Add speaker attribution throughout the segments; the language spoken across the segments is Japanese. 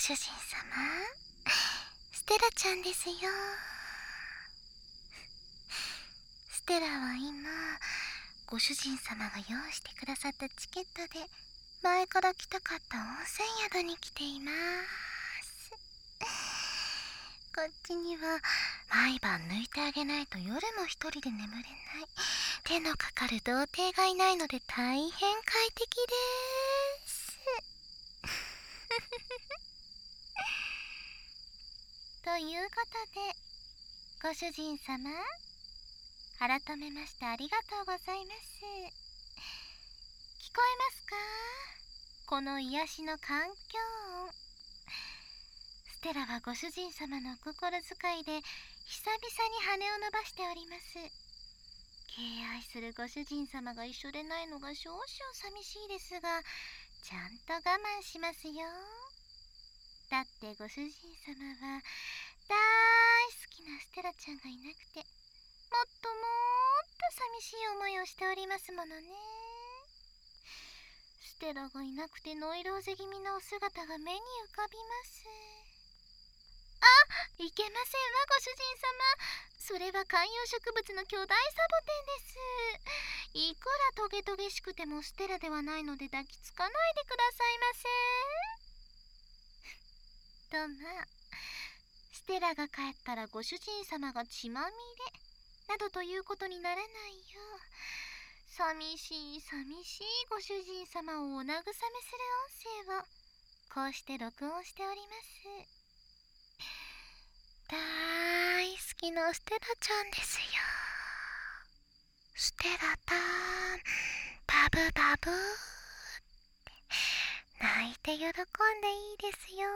Speaker 1: 主人様、ステラちゃんですよ。ステラは今、ご主人様が用意してくださったチケットで前から来たかった温泉宿に来ています。こっちには毎晩抜いてあげないと夜も一人で眠れない手のかかる童貞がいないので大変快適です。ということで、ご主人様、改めましてありがとうございます。聞こえますか？この癒しの環境音。ステラはご主人様のお心遣いで久々に羽を伸ばしております。敬愛するご主人様が一緒でないのが少々寂しいですが、ちゃんと我慢しますよ。だってご主人様は大好きなステラちゃんがいなくて、もっともっと寂しい思いをしておりますものね。ステラがいなくてノイローゼ気味のお姿が目に浮かびます。あ、いけませんわご主人様。それは観葉植物の巨大サボテンです。いくらトゲトゲしくてもステラではないので抱きつかないでくださいませ。とまあ、ステラが帰ったらご主人様が血まみれなどということにならないよう、寂しい寂しいご主人様をお慰めする音声をこうして録音しております。大好きなステラちゃんですよ。ステラたん、バブバブって泣いて喜んでいいですよ。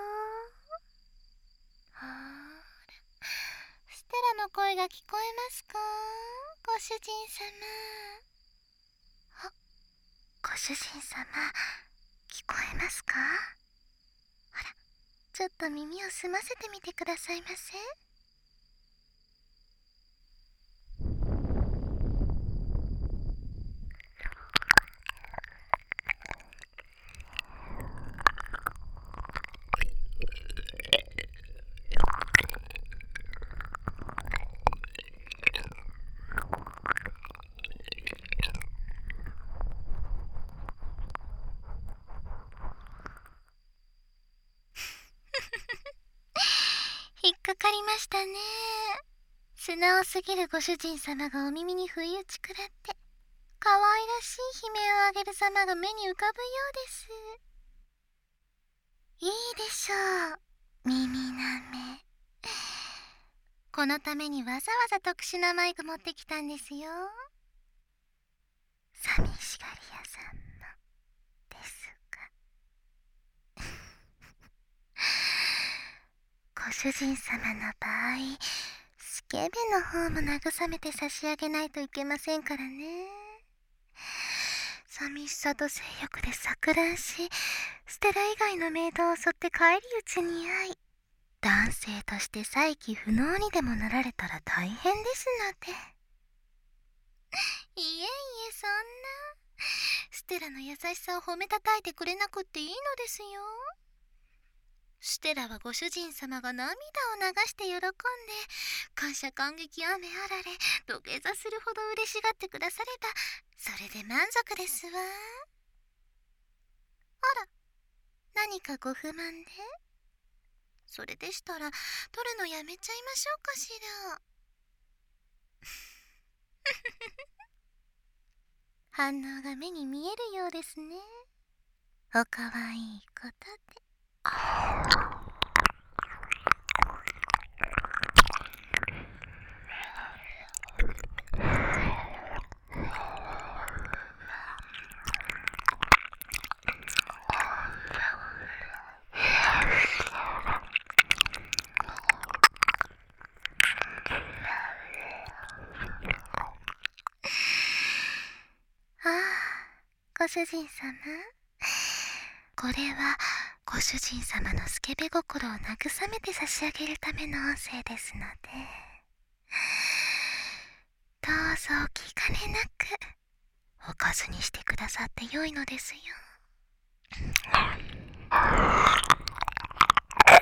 Speaker 1: ほーら、ステラの声が聞こえますか？ご主人様。あ、ご主人様、聞こえますか？ほら、ちょっと耳を澄ませてみてくださいませ。引っかかりましたね。素直すぎるご主人様がお耳に不意打ち食らって、可愛らしい悲鳴を上げる様が目に浮かぶようです。いいでしょう、耳なめ。このためにわざわざ特殊なマイク持ってきたんですよ。寂しがり屋さんのですが、ご主人様の場合、スケベの方も慰めて差し上げないといけませんからね。寂しさと性欲で錯乱し、ステラ以外のメイドを襲って返り討ちに遭い、男性として再起不能にでもなられたら大変ですので。いえいえ、そんな。ステラの優しさを褒めたたいてくれなくっていいのですよ。ステラはご主人様が涙を流して喜んで、感謝感激雨あられ、土下座するほど嬉しがってくだされば、それで満足ですわ。あら、何かご不満で？それでしたら、撮るのやめちゃいましょうかしら。反応が目に見えるようですね。おかわいいことで。ああ、ご主人様。これはご主人様のスケベ心を慰めて差し上げるための音声ですので、どうぞお気兼ねなくおかずにしてくださってよいのですよ。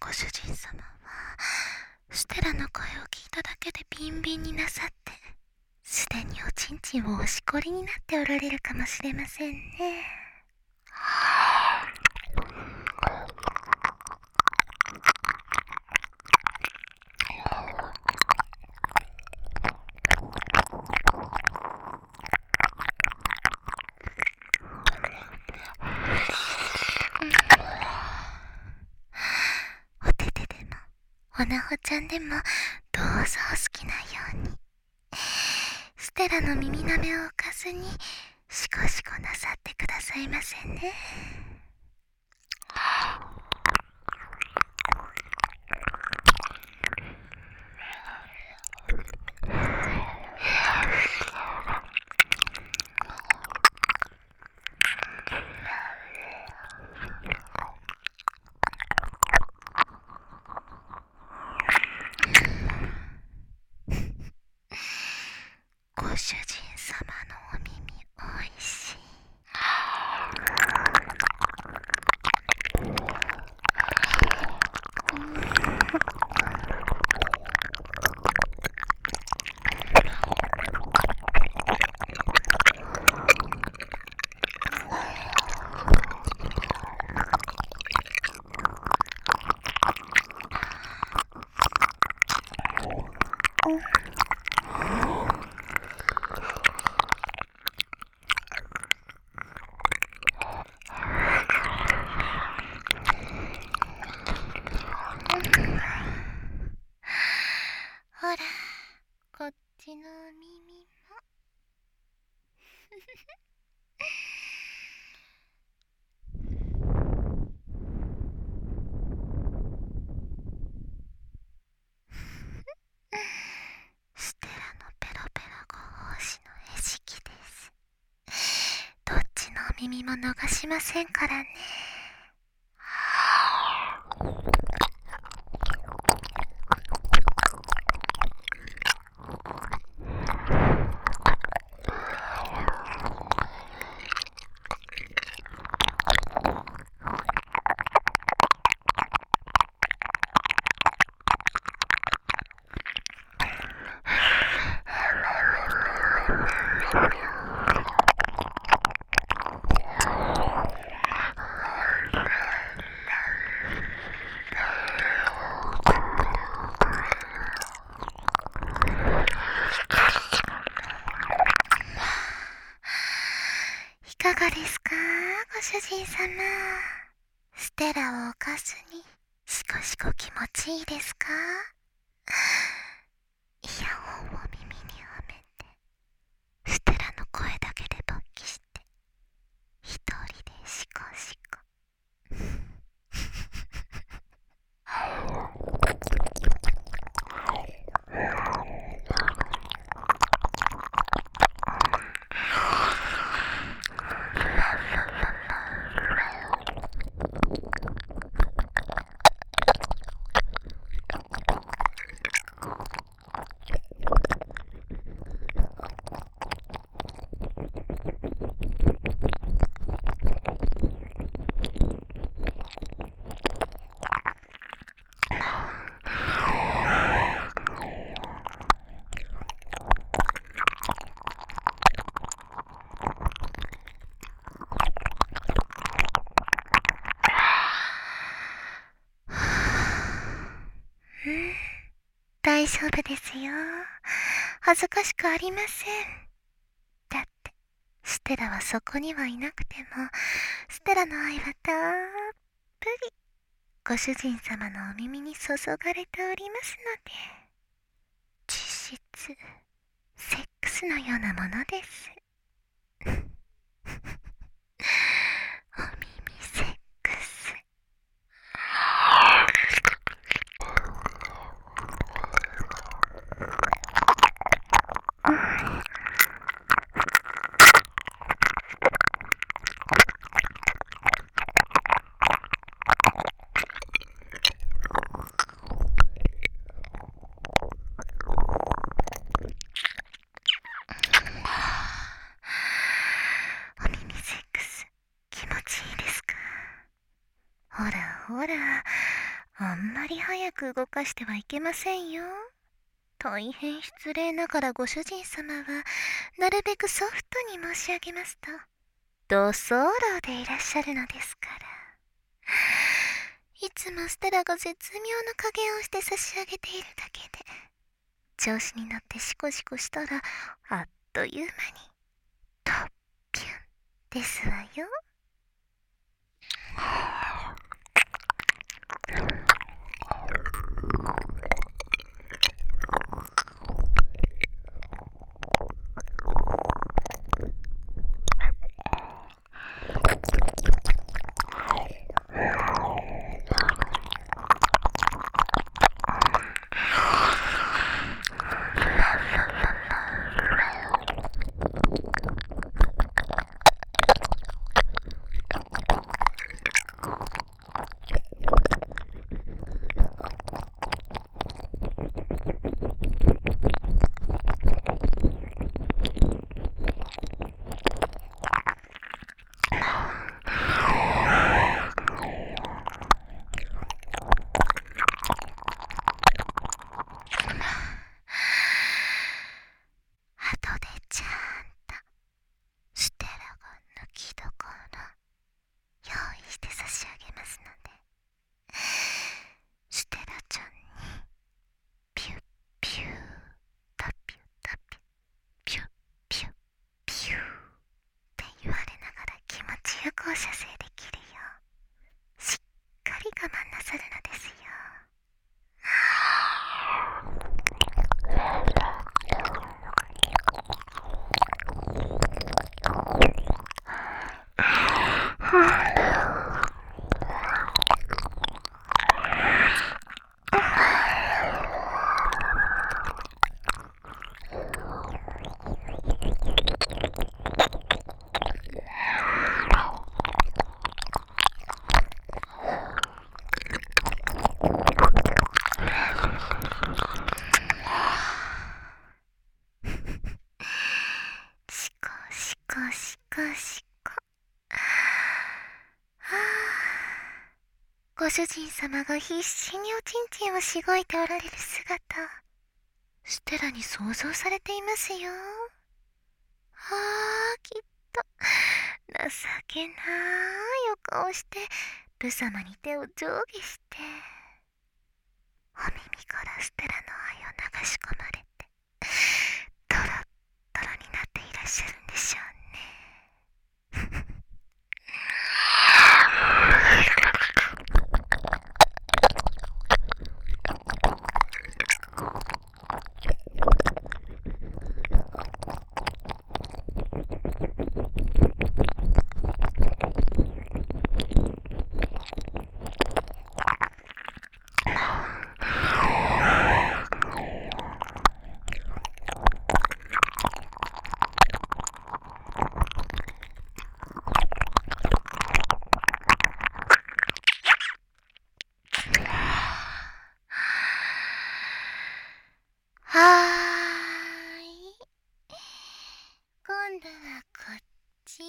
Speaker 1: ご主人様はステラの声を聞いただけでビンビンになさって、すでにおちんちんをおしこりになっておられるかもしれませんね。おててでもおなほちゃんでもどうぞお好きなように、ステラの耳なめを置かずにシコシコなさってくださいませね。ご主人様のお耳おいしい。ほら、こっちのお耳も。ステラのペロペロご奉仕の餌食です。どっちのお耳も逃しませんからね。いかがですか、ご主人様。ステラを置かずにシコシコ気持ちいいですか？イヤホンを耳にはめて、ステラの声だけで勃起して、一人でシコシコ。大丈夫ですよ。恥ずかしくありません。だってステラはそこにはいなくても、ステラの愛はたっぷりご主人様のお耳に注がれておりますので、実質セックスのようなものです。お耳セックス。お耳セックス気持ちいいですか？ほらほら、 あんまり早く動かしてはいけませんよ。大変失礼ながらご主人様は、なるべくソフトに申し上げますと、土葬牢でいらっしゃるのですから。いつもステラが絶妙な加減をして差し上げているだけで、調子に乗ってシコシコしたら、あっという間に、トッピュンですわよ。後でちゃんとステラが抜きどころ用意して差し上げますので、ステラちゃんにピュッピュータピュタピュピュッピュッピューって言われながら気持ちよくお射精できるよう、しっかり我慢なさるのですよ。しこしこしこしこ。はあ、ご主人様が必死におちんちんをしごいておられる姿、ステラに想像されていますよ。ああ、きっと情けないお顔してブ様に手を上下して、お耳からステラの愛を流し込まれてトロットロになっていらっしゃるんでしょうね。はーい。今度はこっち。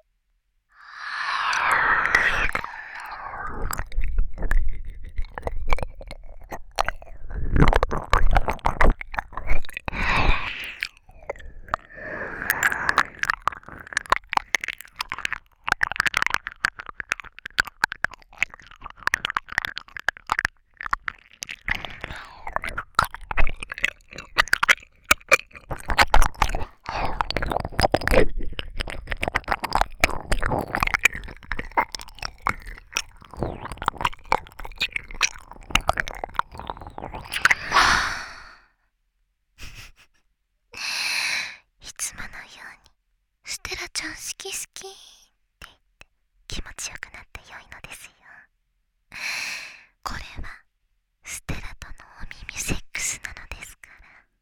Speaker 1: いつものようにステラちゃん好き好きって言って気持ちよくなって良いのですよ。これはステラとのお耳セックスなのですから。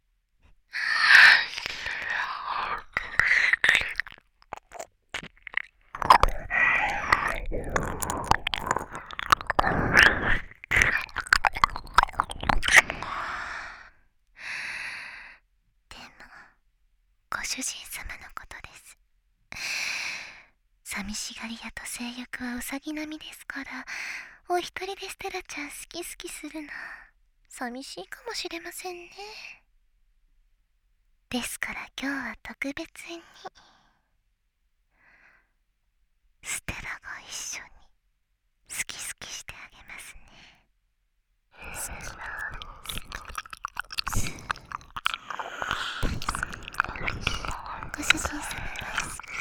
Speaker 1: でもご主人様のことです。寂しがり屋と性欲はウサギ並みですから、 お一人でステラちゃん好き好きするの寂しいかもしれませんね。ですから今日は特別にステラが一緒に好き好きしてあげますね。好き好きご主人様大好き。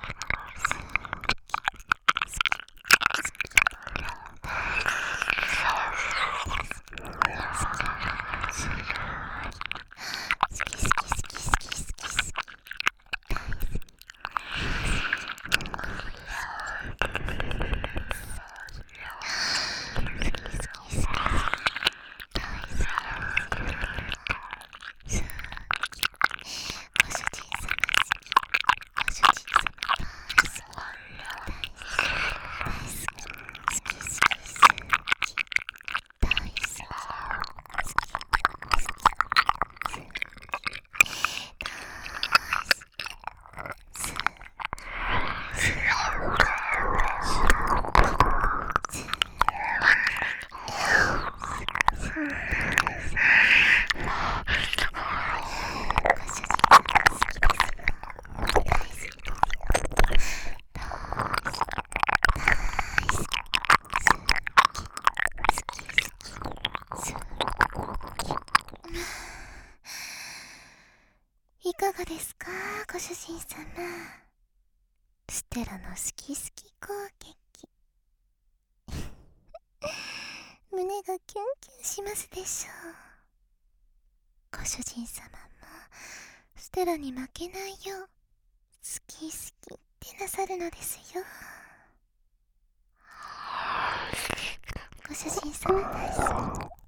Speaker 1: いかがですか、ご主人様。ステラの好き好き攻撃胸がキュンキュンしますでしょう。ご主人様もステラに負けないよう好き好きってなさるのですよ。ご主人様大好き。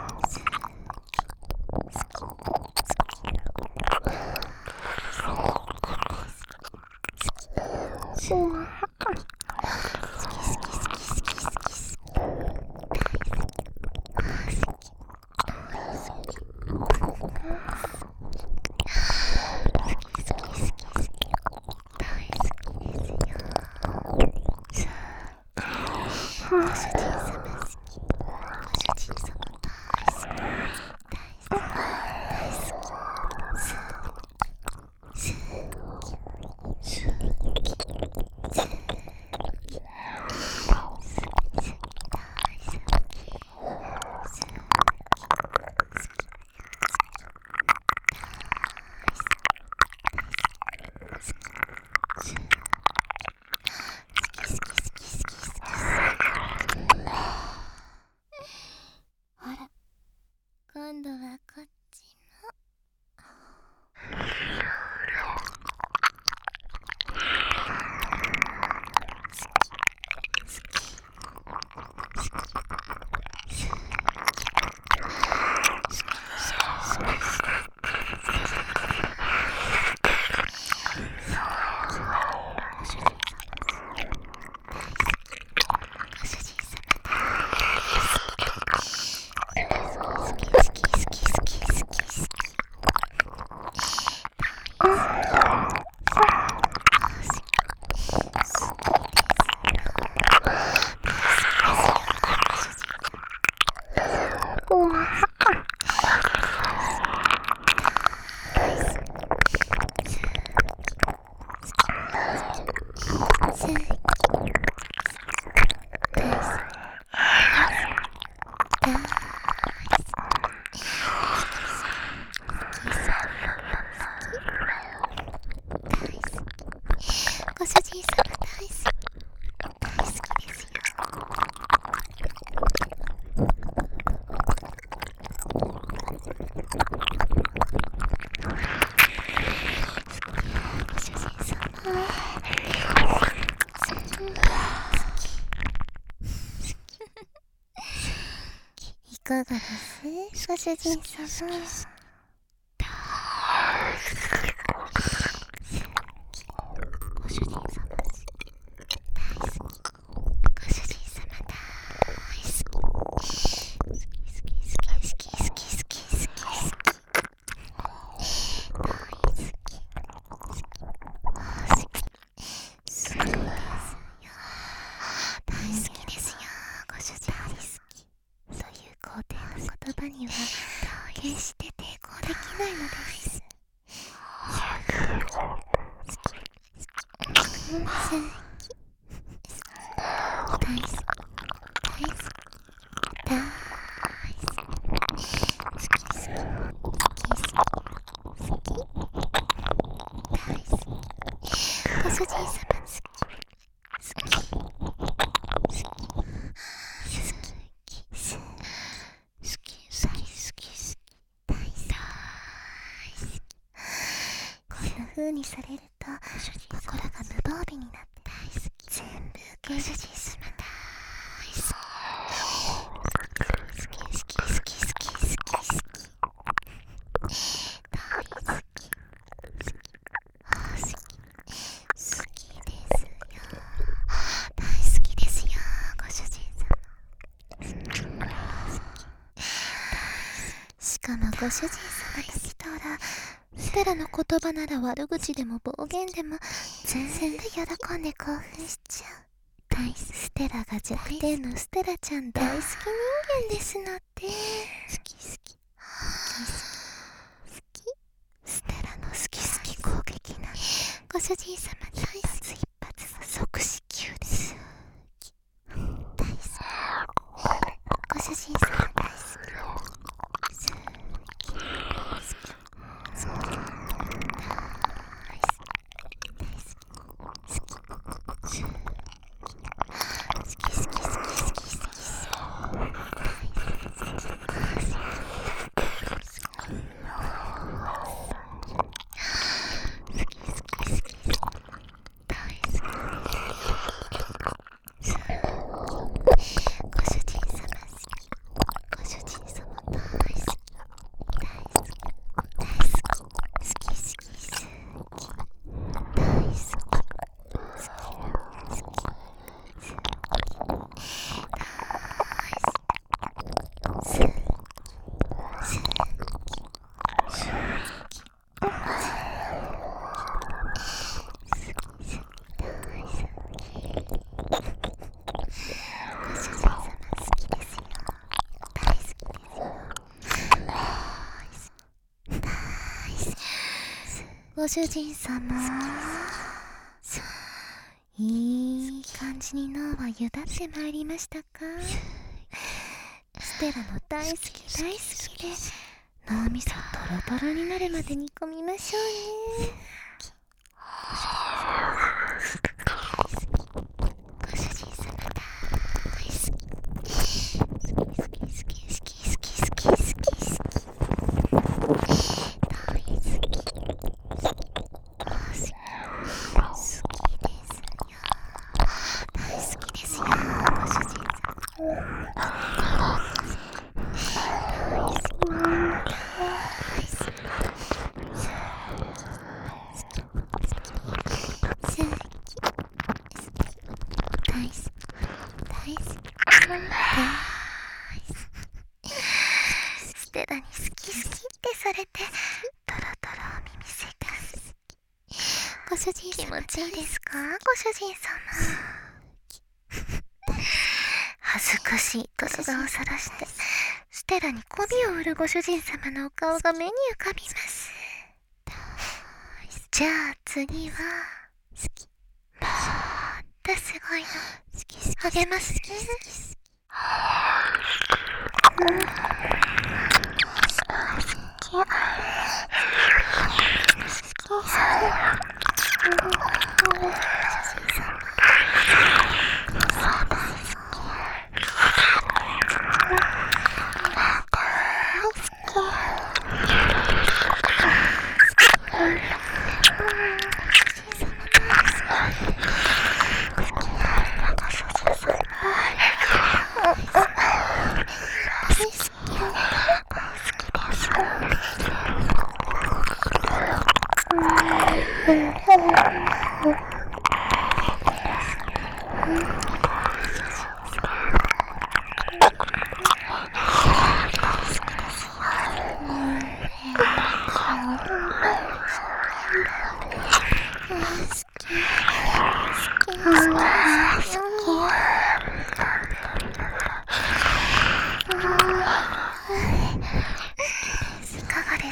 Speaker 1: 今度はこっちも。ご主人様大好き。大好きですよ。ご主人様いかがですご主人様。大好きですよ、ご主人。 葉には決して抵抗できないのです。ご主人様好きこんな風にされると心が無防備になって全部ご主人様大好き好き好き好き好き好き大好きしかもご主人様ときたらステラの言葉なら悪口でも暴言でも全然で喜んで興奮しちゃう。ステラが弱点のステラちゃん大好き人間ですのって。好きステラの好き攻撃なご主人様一発一発は即死球です。大好きご主人様大好きご主人様いい感じに脳はゆだってまいりましたか？ステラの大好きで脳みそトロトロになるまで煮込みましょうね。ご主人様大好ステラに好きってされてトロトロお耳せかすご主人様気持ちいいですか？ご主人様恥ずかしいと素顔をさらしてステラに媚びを売るご主人様のお顔が目に浮かびます。じゃあ次は好きもっとすごいのあげますね。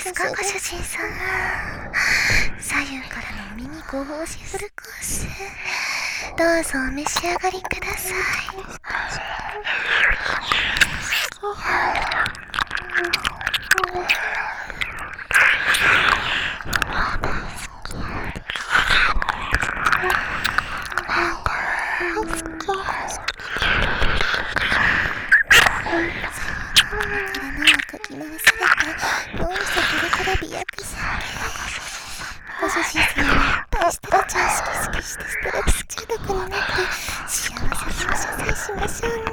Speaker 1: ですか、ご主人様。左右からのお耳ご奉仕フルコース、どうぞお召し上がりください。ご主人様はステラちゃん好き好きしてステラキス中毒になって幸せにお謝罪しましょうね。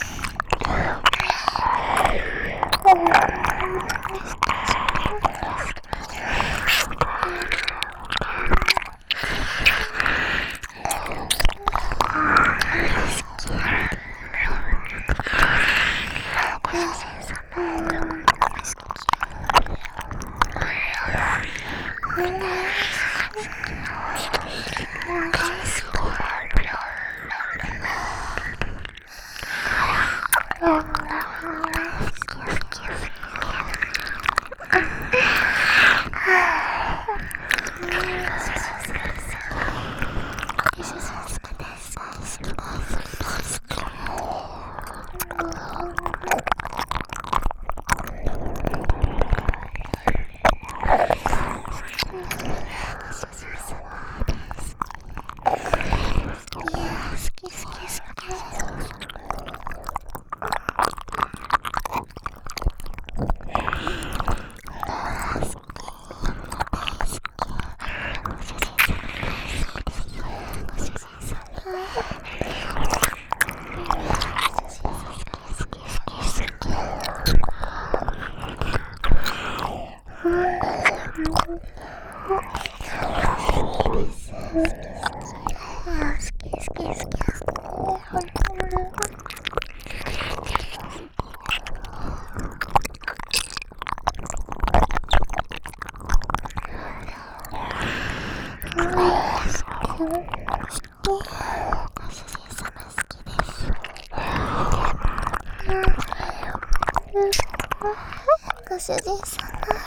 Speaker 1: ご主人様。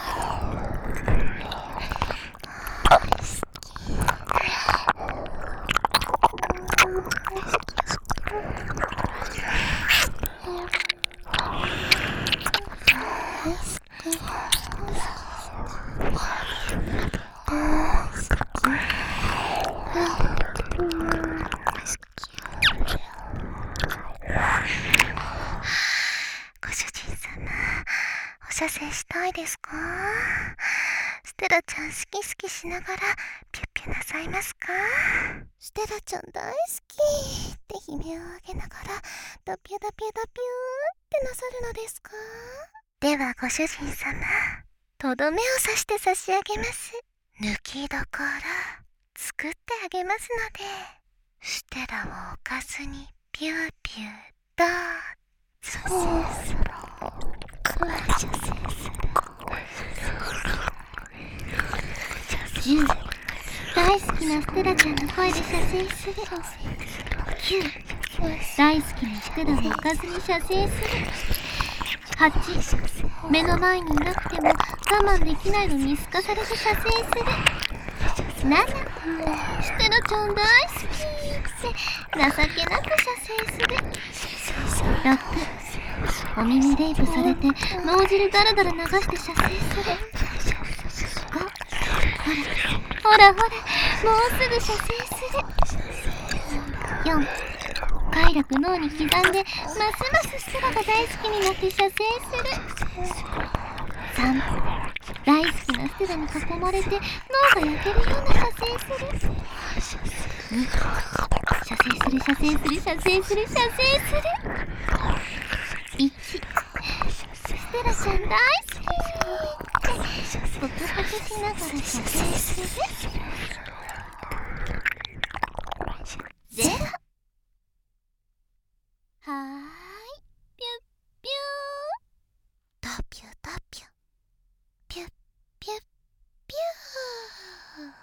Speaker 1: 射精したいですか？ステラちゃん好き好きしながらピュッピュなさいますか？ステラちゃん大好きって悲鳴を上げながらドピュドピュドピューってなさるのですか？ではご主人様、とどめを刺して差し上げます。抜きどころ作ってあげますので、ステラを置かずにピューピューと射精する。10、大好きなステラちゃんの声で射精する。9、大好きなステラを置かずに射精する。8、目の前にいなくても我慢できないのにすかされて射精する。7、ステラちゃん大好きって情けなく射精する。6、お耳レイプされて脳汁ダラダラ流して射精する。5、ほらほら、もうすぐ射精する。4、快楽脳に刻んでますますステラが大好きになって射精する。3、大好きなステラに囲まれて脳が焼けるような射精する。2、射精する射精する射精する射精する。1、ステラちゃん大好きってポテポテしながら射精する。0、はーい、ピュッピュー、ドピュドピュ、ピュッピュッピュー。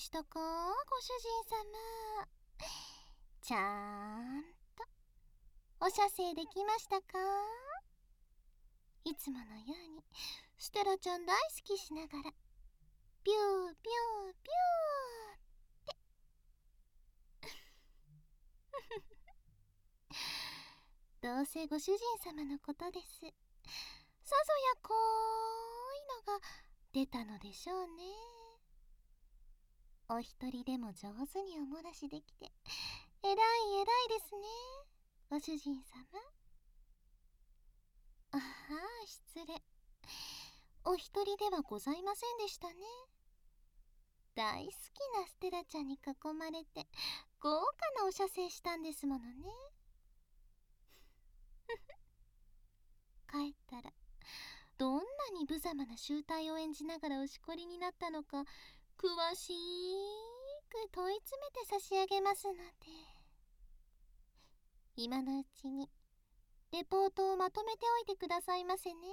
Speaker 1: したか、ご主人様。ちゃんとお射精できましたか？いつものようにステラちゃん大好きしながらビュービュービューってどうせご主人様のことです。さぞやこいのが出たのでしょうね。お一人でも上手におもらしできてえらいえらいですね、ご主人様。あはー、失礼。お一人ではございませんでしたね。大好きなステラちゃんに囲まれて豪華なお射精したんですものね。帰ったらどんなに無様な醜態を演じながらおしこりになったのか詳しく問い詰めて差し上げますので、今のうちにレポートをまとめておいてくださいませね。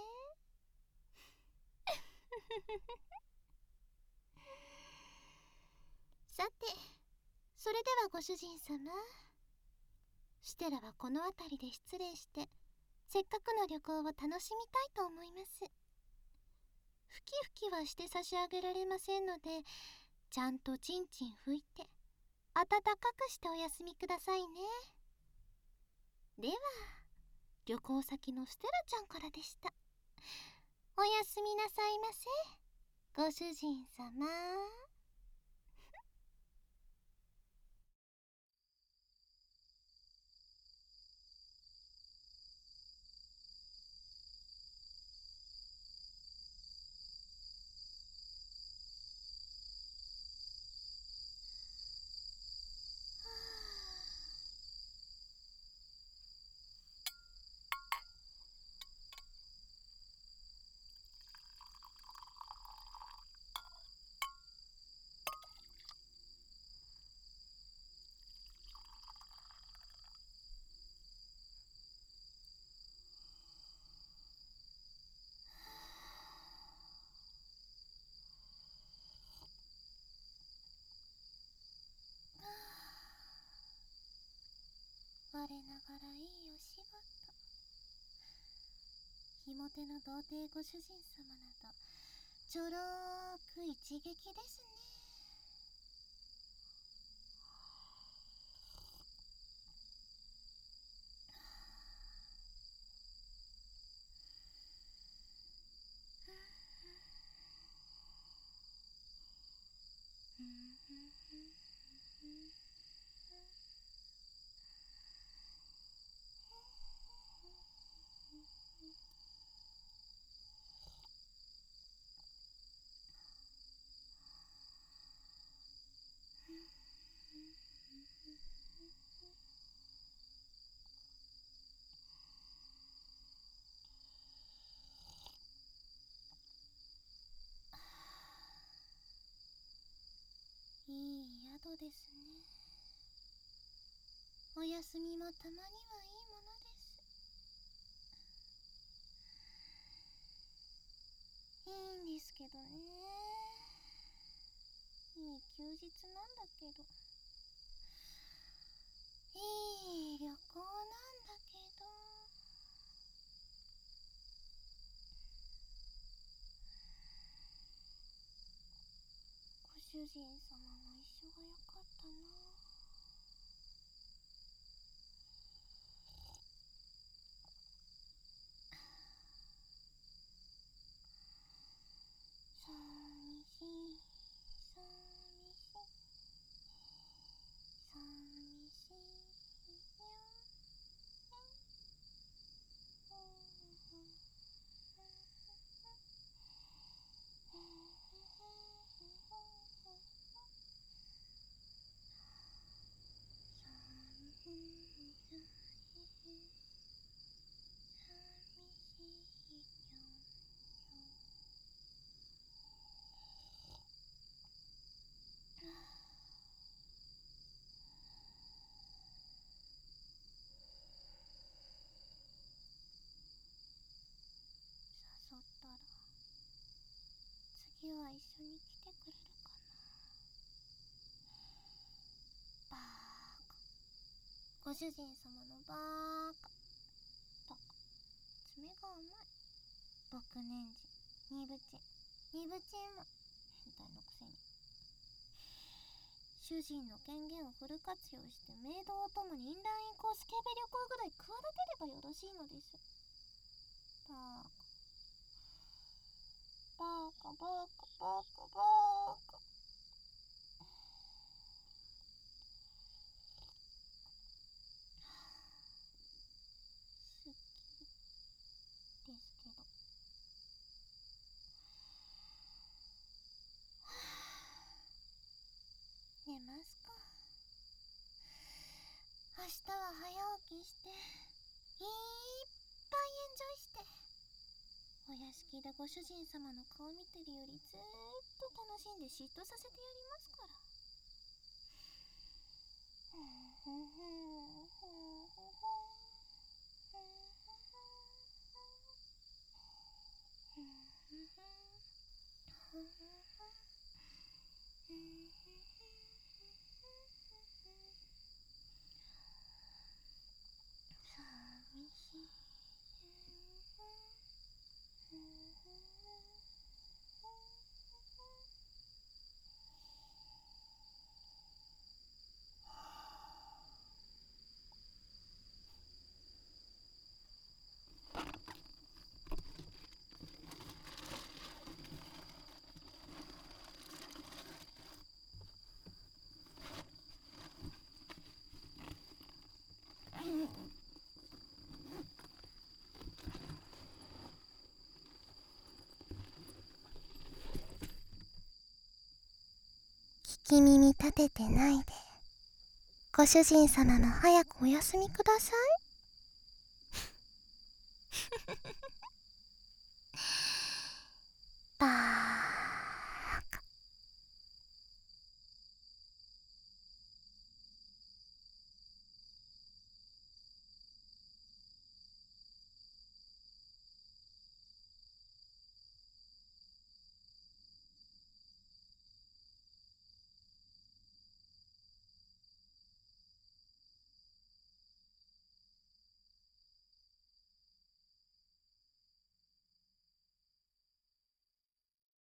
Speaker 1: さて、それではご主人様、ステラはこの辺りで失礼してせっかくの旅行を楽しみたいと思います。ふきふきはして差し上げられませんので、ちゃんとちんちん拭いて暖かくしてお休みくださいね。では、旅行先のステラちゃんからでした。おやすみなさいませ、ご主人様。我ながらいいお仕事。ひも手の童貞ご主人様などちょろーく一撃ですね。いい宿ですね。お休みもたまにはいいものです。いいんですけどね。いい休日なんだけど、いい旅行なんだけど、ご主人様も一緒がよかったな。寂しい、寂しい、寂しいよ。誘ったら次は一緒に来てくれるかな。 ご主人様のバカ爪が甘い。僕年次ニブチンも変態のくせに。主人の権限をフル活用してメイドをともにインラインコース警備旅行ぐらい企てればよろしいのです。バカ好きですけど。寝ますか。明日は早起きしていっぱいエンジョイして、お屋敷でご主人様の顔見てるよりずーっと楽しんで嫉妬させてやりますから。寂しい。聞き耳立ててないで、ご主人様も早くお休みください。